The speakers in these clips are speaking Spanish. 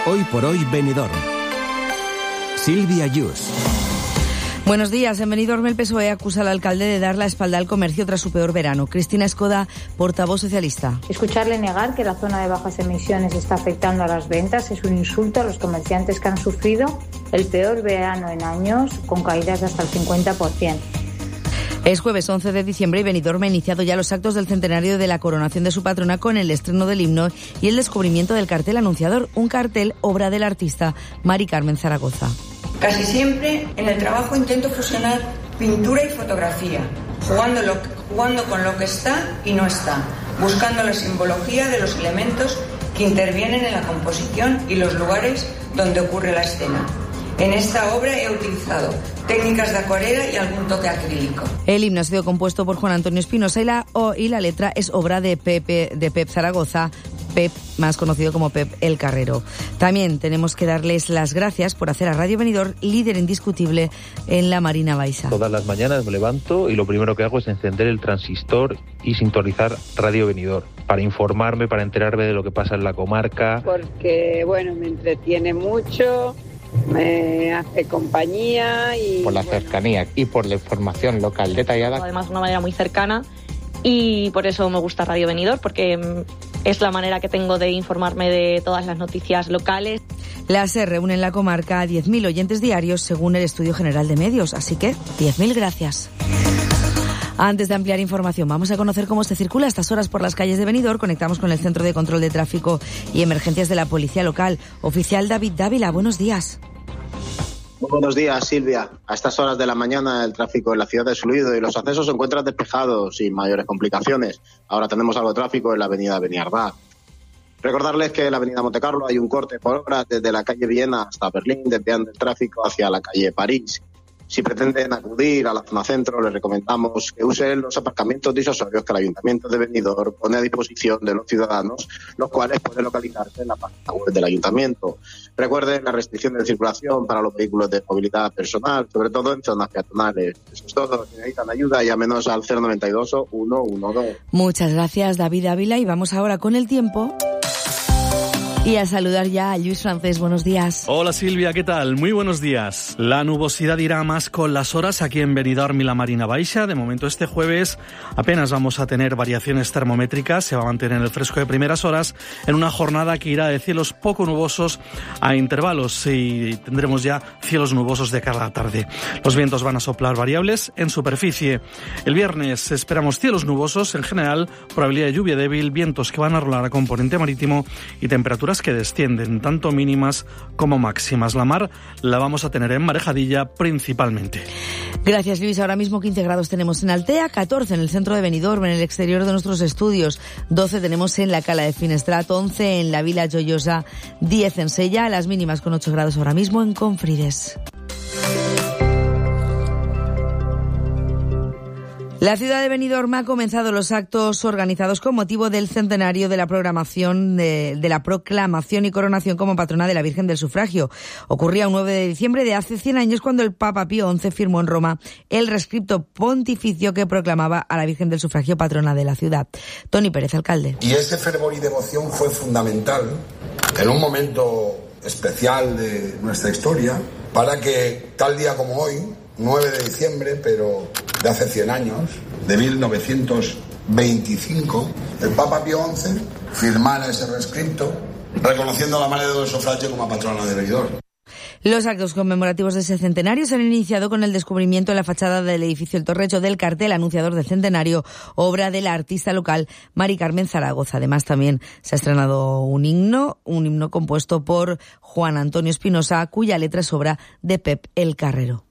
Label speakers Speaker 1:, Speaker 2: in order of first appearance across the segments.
Speaker 1: Hoy por hoy Benidorm. Silvia Yus.
Speaker 2: Buenos días. En Benidorm el PSOE acusa al alcalde de dar la espalda al comercio tras su peor verano. Cristina Escoda, portavoz socialista.
Speaker 3: Escucharle negar que la zona de bajas emisiones está afectando a las ventas es un insulto a los comerciantes que han sufrido el peor verano en años, con caídas de hasta el 50%.
Speaker 2: Es jueves 11 de diciembre y Benidorm ha iniciado ya los actos del centenario de la coronación de su patrona con el estreno del himno y el descubrimiento del cartel anunciador, un cartel obra del artista Mari Carmen Zaragoza.
Speaker 4: Casi siempre en el trabajo intento fusionar pintura y fotografía, jugando con lo que está y no está, buscando la simbología de los elementos que intervienen en la composición y los lugares donde ocurre la escena. En esta obra he utilizado técnicas de acuarela y algún toque acrílico.
Speaker 2: El himno ha sido compuesto por Juan Antonio Espinosa y la letra es obra de Pep Zaragoza, Pep, más conocido como Pep el Carrero. También tenemos que darles las gracias por hacer a Radio Benidorm líder indiscutible en la Marina Baixa.
Speaker 5: Todas las mañanas me levanto y lo primero que hago es encender el transistor y sintonizar Radio Benidorm para informarme, para enterarme de lo que pasa en la comarca.
Speaker 6: Porque, bueno, me entretiene mucho, me hace compañía y...
Speaker 7: Por la cercanía y por la información local detallada.
Speaker 8: Además, de una manera muy cercana. Y por eso me gusta Radio Benidorm, porque es la manera que tengo de informarme de todas las noticias locales.
Speaker 2: La SER reúne en la comarca a 10.000 oyentes diarios según el Estudio General de Medios, así que 10.000 gracias. Antes de ampliar información, vamos a conocer cómo se circula a estas horas por las calles de Benidorm. Conectamos con el Centro de Control de Tráfico y Emergencias de la Policía Local. Oficial David Dávila, buenos días.
Speaker 9: Muy buenos días, Silvia. A estas horas de la mañana el tráfico en la ciudad es fluido y los accesos se encuentran despejados sin mayores complicaciones. Ahora tenemos algo de tráfico en la avenida Beniardá. Recordarles que en la avenida Montecarlo hay un corte por hora desde la calle Viena hasta Berlín, desviando el tráfico hacia la calle París. Si pretenden acudir a la zona centro, les recomendamos que usen los aparcamientos disuasorios que el Ayuntamiento de Benidorm pone a disposición de los ciudadanos, los cuales pueden localizarse en la página web del Ayuntamiento. Recuerden la restricción de circulación para los vehículos de movilidad personal, sobre todo en zonas peatonales. Eso es todo. Si necesitan ayuda, llámenos al 092 o 112.
Speaker 2: Muchas gracias, David Ávila, y vamos ahora con el tiempo. Y a saludar ya a Luis Francés. Buenos días.
Speaker 10: Hola Silvia, ¿qué tal? Muy buenos días. La nubosidad irá más con las horas aquí en Benidorm y la Marina Baixa. De momento este jueves apenas vamos a tener variaciones termométricas. Se va a mantener el fresco de primeras horas en una jornada que irá de cielos poco nubosos a intervalos y tendremos ya cielos nubosos de cara a la tarde. Los vientos van a soplar variables en superficie. El viernes esperamos cielos nubosos en general, probabilidad de lluvia débil, vientos que van a rolar a componente marítimo y temperaturas que descienden, tanto mínimas como máximas. La mar la vamos a tener en Marejadilla principalmente.
Speaker 2: Gracias, Luis. Ahora mismo 15 grados tenemos en Altea, 14 en el centro de Benidorm, en el exterior de nuestros estudios, 12 tenemos en la Cala de Finestrat, 11 en la Vila Joyosa, 10 en Sella, las mínimas con 8 grados ahora mismo en Confrides. La ciudad de Benidorm ha comenzado los actos organizados con motivo del centenario de la proclamación y coronación como patrona de la Virgen del Sufragio. Ocurría un 9 de diciembre de hace 100 años cuando el Papa Pío XI firmó en Roma el rescripto pontificio que proclamaba a la Virgen del Sufragio patrona de la ciudad. Tony Pérez, alcalde.
Speaker 11: Y ese fervor y devoción fue fundamental en un momento especial de nuestra historia para que tal día como hoy, 9 de diciembre, pero de hace 100 años, de 1925, el Papa Pío XI firmara ese rescripto reconociendo a la Madre del Sufragio como patrona de Benidorm.
Speaker 2: Los actos conmemorativos de ese centenario se han iniciado con el descubrimiento en la fachada del edificio El Torrecho del cartel anunciador del centenario, obra de la artista local Mari Carmen Zaragoza. Además, también se ha estrenado un himno compuesto por Juan Antonio Espinosa, cuya letra es obra de Pep el Carrero.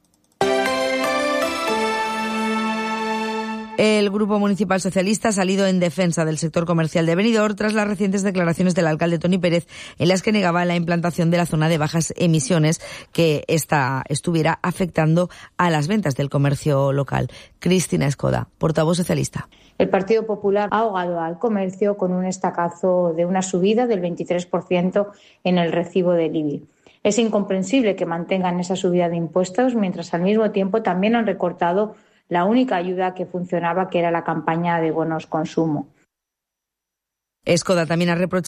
Speaker 2: El Grupo Municipal Socialista ha salido en defensa del sector comercial de Benidorm tras las recientes declaraciones del alcalde Tony Pérez en las que negaba la implantación de la zona de bajas emisiones, que estuviera afectando a las ventas del comercio local. Cristina Escoda, portavoz socialista.
Speaker 3: El Partido Popular ha ahogado al comercio con un estacazo de una subida del 23% en el recibo del IBI. Es incomprensible que mantengan esa subida de impuestos mientras al mismo tiempo también han recortado la única ayuda que funcionaba, que era la campaña de bonos consumo.
Speaker 2: Escoda también ha reprochado